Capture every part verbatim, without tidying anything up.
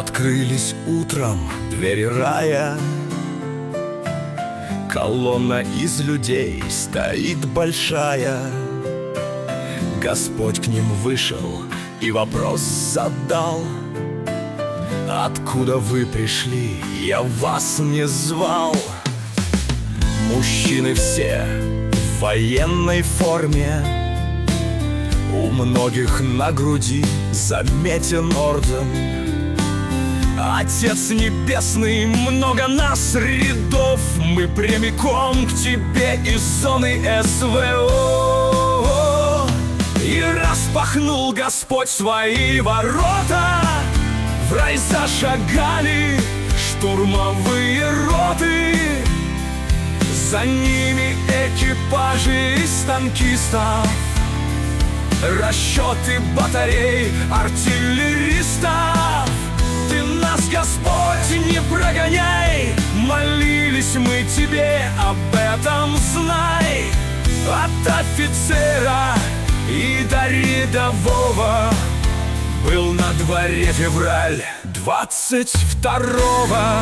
Открылись утром двери рая. Колонна из людей стоит большая. Господь к ним вышел и вопрос задал: откуда вы пришли? Я вас не звал. Мужчины все в военной форме, у многих на груди заметен орден. Отец Небесный, много нас рядов, мы прямиком к тебе из зоны СВО. И распахнул Господь свои ворота, в рай зашагали штурмовые роты. За ними экипажи из танкистов, расчеты батарей артиллеристов. Ты нас, Господь, не прогоняй, молились мы тебе, об этом знай. От офицера и до рядового был на дворе февраль двадцать второго.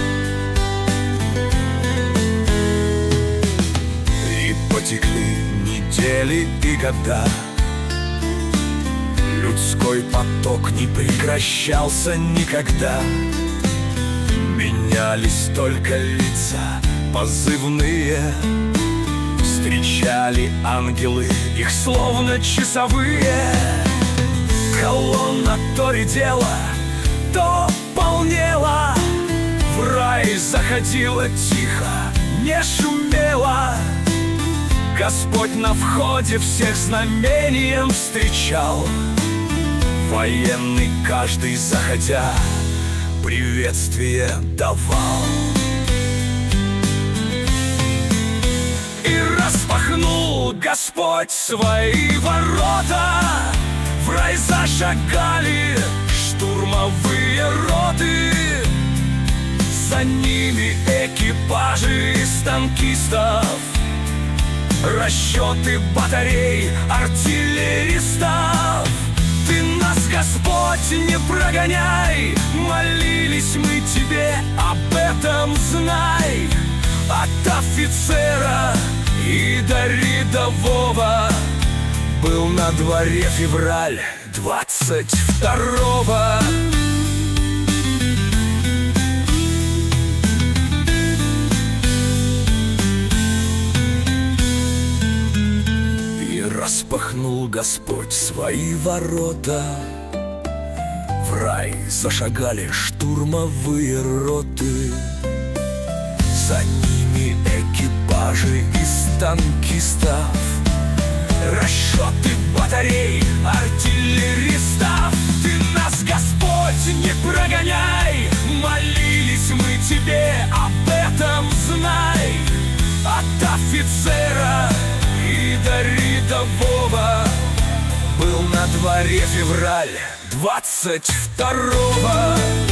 И потекли недели и года, людской поток не прекращался никогда. Менялись только лица позывные, встречали ангелы их словно часовые. Колонна то редела, то полнела, в рай заходила тихо, не шумела. Господь на входе всех знамением встречал. Военный каждый, заходя, приветствие давал. И распахнул Господь свои ворота, в рай зашагали штурмовые роты. За ними экипажи из танкистов, расчеты батарей артиллеристов. Ты нас, Господь, не прогоняй, молились мы тебе, об этом знай. От офицера и до рядового был на дворе февраль двадцать второго. Распахнул Господь свои ворота, в рай зашагали штурмовые роты. За ними экипажи из танкистов, расчеты батарей артиллеристов. Ты нас, Господь, не прогоняй, молились мы тебе, об этом знай. От офицера и до рядового был на дворе февраль двадцать второго.